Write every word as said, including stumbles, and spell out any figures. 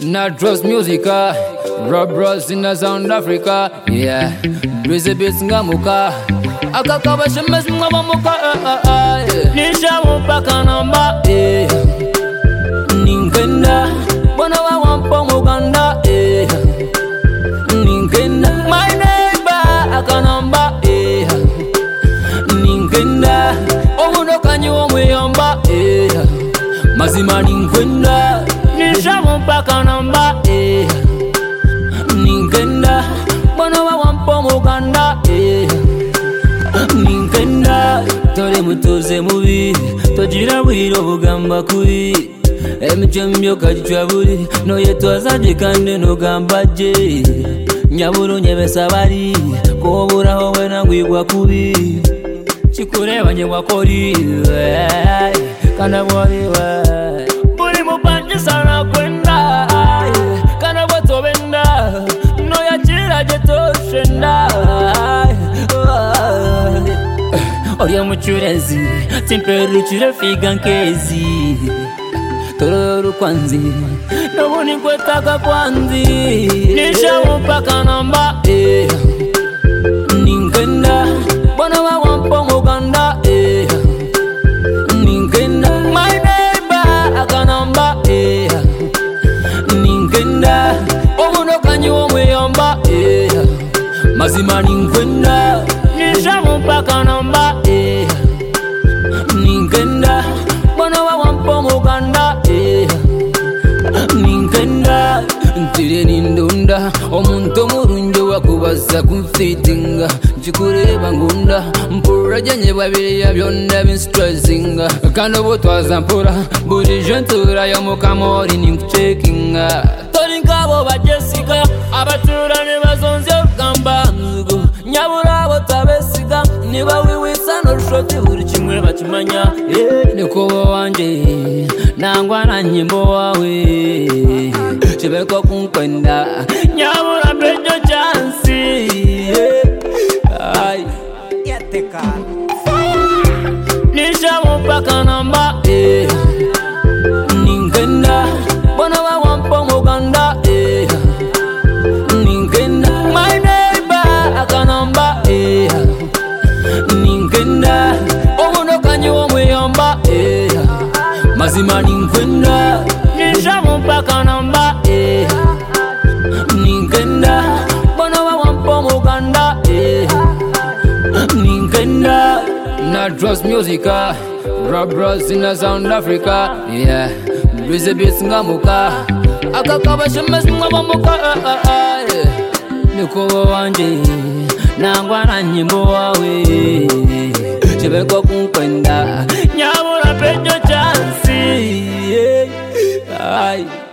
Natros Musica, Rob Ross in the Sound Africa, yeah. Breezy Beats ngamuka, akakaba shemes ngamuka, nisha mpaka namba, eh. Ninkenda, bona wa wampa muganda, eh. Ninkenda, my neighbor akanamba, eh. Ninkenda, omuno kanyo mweyamba, eh. Mazima ninkenda, nisha mpaka namba, eh. Ninkenda, bona wa wampa muganda, eh. Ninkenda, tole mutoze mubi, togira bwiro bugamba kuri. Emchembyo kachwa buri, no yetwazaje kande no gambaje. Nyaburo nyebesa bari, kobura howe nangwigwa kubi. Chikureba nye wakori, kana bwariwe. Buri mupanje sana kwenda, kana bwatobenda. No yachira jetoshenda. Oria muchurezi, timperu chure figa nkezi. Toro kwanzi, nobuni kwetaka kwanzi. Nisha mpaka namba, eh. Ninkenda, bona wa wampa muganda, eh. Ninkenda, my neighbor akanamba, eh. Ninkenda, omuno kanyo mweyamba, eh. Mazima ninkenda, nisha mpaka namba, eh. Ninkenda, bona wa wampa muganda, eh. Ninkenda, ntire nindunda, omuntu murunjo wakubaza kumfitinga. Chikureba ngunda, mpura janye babiri ya byonda binstressinga. Kando butwaza mpura, buri jentura ya mukamori ninkucekinga. Tori nkabo ba Jessica, abaturane bazonze ugamba nzugo. Nyabura abo tabesiga, niba wiwisa no shoti buri kimwe bakimanya. Eh, niko wanje, nangwa na nyimbo wawe. Chibeko kunkwenda, nyabura pejo chansi. Ay, yateka nisha mpaka namba, eh. Ninkenda, bona wa wampa muganda, eh. Ninkenda, my neighbor akanamba, eh. Ninkenda, omuno kanyo mweyamba, eh. Mazima ninkenda, nisha mpaka namba, eh. Ninkenda, bona wa wampa muganda, eh. Ninkenda, Natros Musica, Rob Ross in the Sound Africa, yeah. Breezy Beats ngamuka, akakaba shemes ngamuka, niko wanje, nangwa na nyimbo wawe. Chibeko kunkwenda, nyabura pejo chansi, ay.